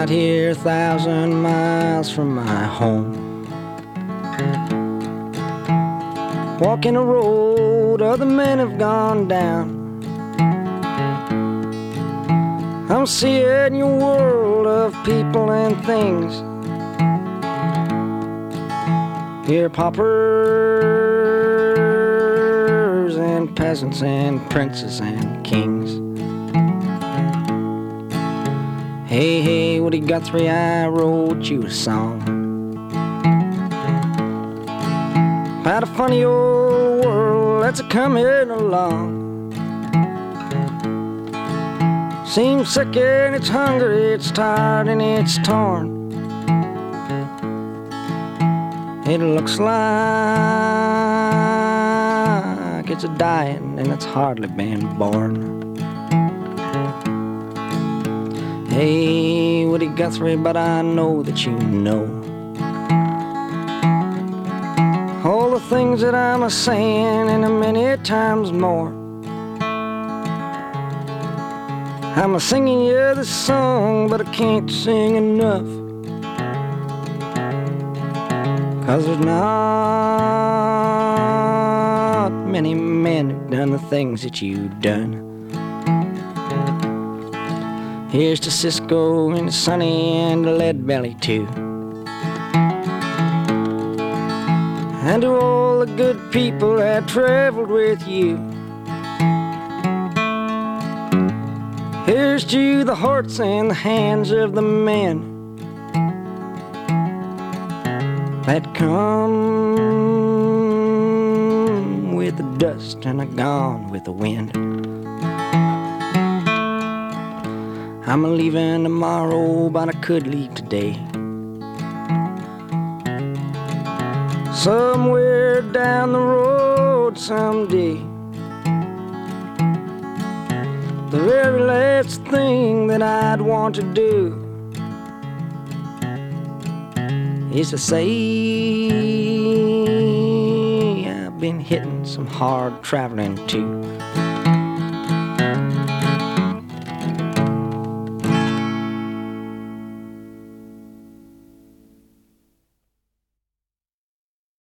out here 1,000 miles from my home, walking a road other men have gone down. I'm seeing your world of people and things. Here paupers and peasants and princes and kings. Hey, hey, Woody Guthrie, I wrote you a song about a funny old world that's a-coming along. Seems sick and it's hungry, it's tired and it's torn. It looks like it's a-dying and it's hardly been born. Hey, Woody Guthrie, but I know that you know all the things that I'm a-saying and a-many times more. I'm a-singing you this song, but I can't sing enough, 'cause there's not many men who've done the things that you've done. Here's to Cisco and Sonny and Lead Belly too, and to all the good people that traveled with you. Here's to the hearts and the hands of the men that come with the dust and are gone with the wind. I'm a-leaving tomorrow, but I could leave today, somewhere down the road someday. The very last thing that I'd want to do is to say I've been hitting some hard traveling too.